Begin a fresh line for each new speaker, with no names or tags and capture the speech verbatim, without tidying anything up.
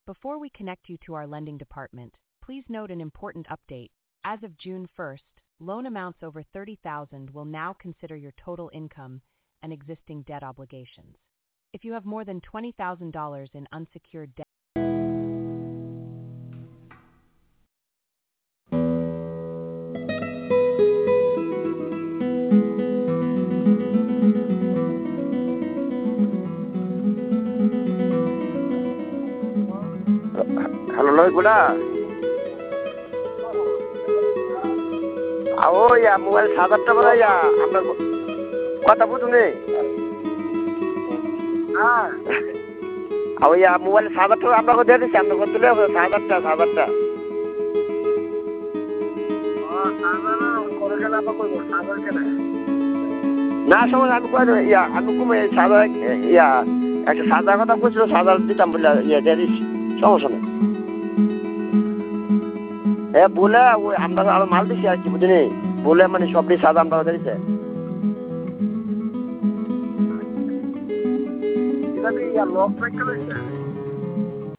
Before we connect you to our lending department, please note an important update. As of June first, loan amounts over thirty thousand dollars will now consider your total income and existing debt obligations. If you have more than twenty thousand dollars in unsecured debt,
hello লয়গুলা ও ইয়া mobile সাত আটটা বলে ইয়া আমরা কথা বুঝুনি হ্যাঁ ও ইয়া মোবাইল সাত আটটা আমরা দিয়ে দিচ্ছি আমরা কত তুলে সাত আটটা সাত আটটা না সময় আমি কয়ে ইয়া আমি কমে সাদা ইয়া একটা সাদা কথা বলছিল সাদা দিতাম বলে ইয়া দিয়ে দিচ্ছি সমস্যা নেই এ বলে ওই আমরা আরো মাল দিচ্ছি আর কি বুঝলি বলে মানে সবটি সাদা আমরা দিচ্ছে লক